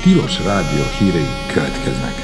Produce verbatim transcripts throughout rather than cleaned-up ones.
Tilos Rádió hírei következnek.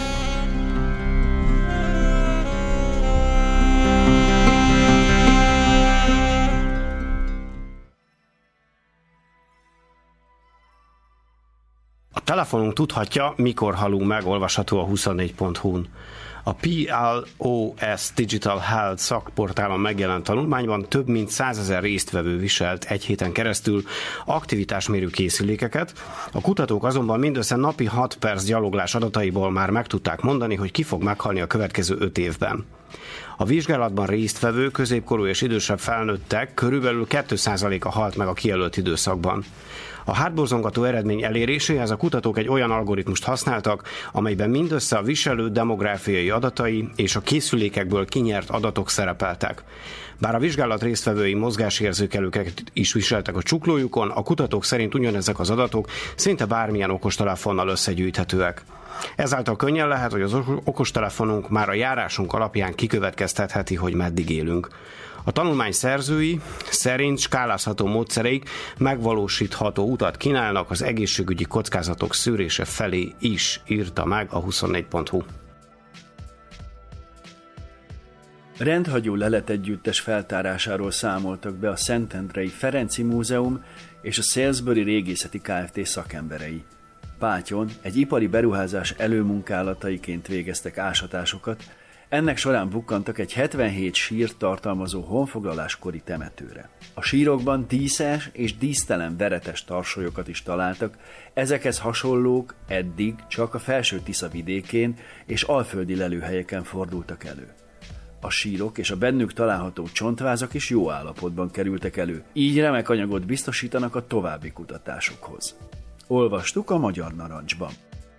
A telefonunk tudhatja, mikor halunk meg, olvasható a huszonnégy pont hu-n. A pé el o es Digital Health szakportálon megjelent tanulmányban több mint százezer résztvevő viselt egy héten keresztül aktivitásmérő készülékeket. A kutatók azonban mindössze napi hat perc gyaloglás adataiból már meg tudták mondani, hogy ki fog meghalni a következő öt évben. A vizsgálatban résztvevő középkorú és idősebb felnőttek körülbelül két százaléka halt meg a kijelölt időszakban. A hátborzongató eredmény eléréséhez a kutatók egy olyan algoritmust használtak, amelyben mindössze a viselő demográfiai adatai és a készülékekből kinyert adatok szerepeltek. Bár a vizsgálat résztvevői mozgásérzékelőket is viseltek a csuklójukon, a kutatók szerint ugyanezek az adatok szinte bármilyen okostelefonnal összegyűjthetőek. Ezáltal könnyen lehet, hogy az okostelefonunk már a járásunk alapján kikövetkeztetheti, hogy meddig élünk. A tanulmány szerzői szerint skálázható módszereik megvalósítható utat kínálnak az egészségügyi kockázatok szűrése felé is, írta meg a huszonnégy pont hu. Rendhagyó leletegyüttes feltárásáról számoltak be a Szentendrei Ferenci Múzeum és a Salisbury Régészeti Kft. Szakemberei. Pátyon egy ipari beruházás előmunkálataiként végeztek ásatásokat, ennek során bukkantak egy hetvenhét sírt tartalmazó honfoglaláskori temetőre. A sírokban díszes és dísztelen veretes tarsolyokat is találtak, ezekhez hasonlók eddig csak a Felső Tisza vidékén és alföldi lelőhelyeken fordultak elő. A sírok és a bennük található csontvázak is jó állapotban kerültek elő, így remek anyagot biztosítanak a további kutatásokhoz. Olvastuk a Magyar Narancsban.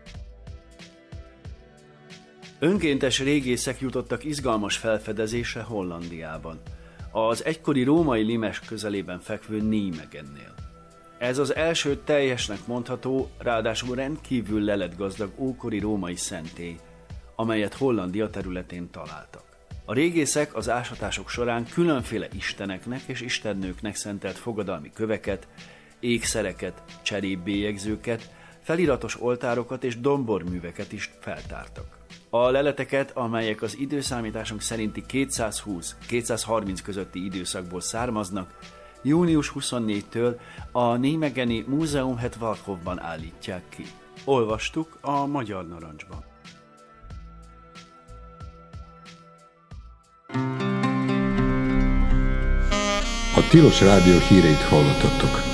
Önkéntes régészek jutottak izgalmas felfedezésre Hollandiában, az egykori római Limes közelében fekvő Nijmegennél. Ez az első teljesnek mondható, ráadásul rendkívül leletgazdag ókori római szentély, amelyet Hollandia területén találtak. A régészek az ásatások során különféle isteneknek és istennőknek szentelt fogadalmi köveket, ékszereket, cserépbélyegzőket, feliratos oltárokat és domborműveket is feltártak. A leleteket, amelyek az időszámításunk szerinti kétszázhúsz-kétszázharminc közötti időszakból származnak, június huszonnégyedikétől a Nijmegeni Múzeum het Waghofban állítják ki. Olvastuk a Magyar Narancsban. A Tilos Rádió híreit hallottatok.